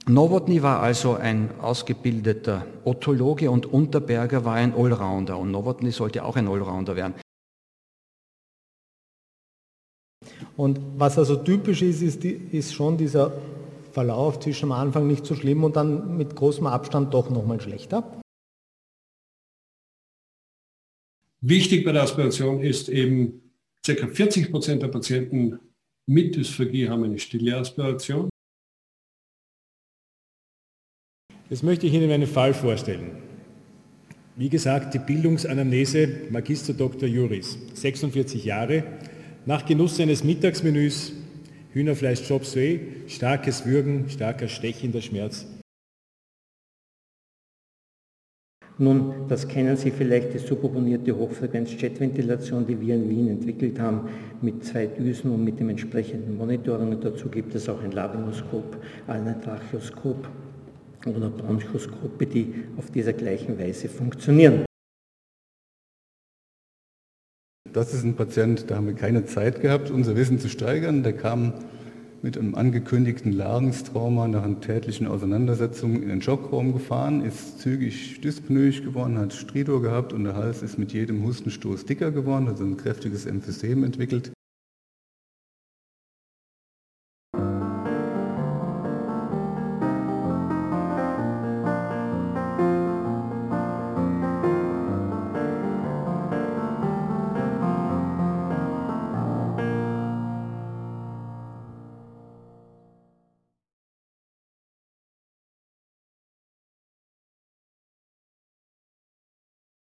Nowotny war also ein ausgebildeter Otologe und Unterberger war ein Allrounder und Nowotny sollte auch ein Allrounder werden. Und was also typisch ist schon dieser Verlauf zwischen am Anfang nicht so schlimm und dann mit großem Abstand doch nochmal schlechter. Wichtig bei der Aspiration ist eben, ca. 40% der Patienten mit Dysphagie haben eine stille Aspiration. Jetzt möchte ich Ihnen einen Fall vorstellen. Wie gesagt, die Bildungsanamnese Magister Dr. Juris, 46 Jahre, nach Genuss eines Mittagsmenüs, Hühnerfleisch Chop Suey, starkes Würgen, starker stechender Schmerz. Nun, das kennen Sie vielleicht, die subopponierte Hochfrequenz-Jetventilation, die wir in Wien entwickelt haben, mit 2 Düsen und mit dem entsprechenden Monitoring. Und dazu gibt es auch ein Laryngoscope, ein Tracheoskop oder Bronchoskope, die auf dieser gleichen Weise funktionieren. Das ist ein Patient, da haben wir keine Zeit gehabt, unser Wissen zu steigern. Der kam mit einem angekündigten Larynxtrauma nach einer tätlichen Auseinandersetzung in den Schockraum gefahren, ist zügig dyspnoisch geworden, hat Stridor gehabt und der Hals ist mit jedem Hustenstoß dicker geworden, also ein kräftiges Emphysem entwickelt.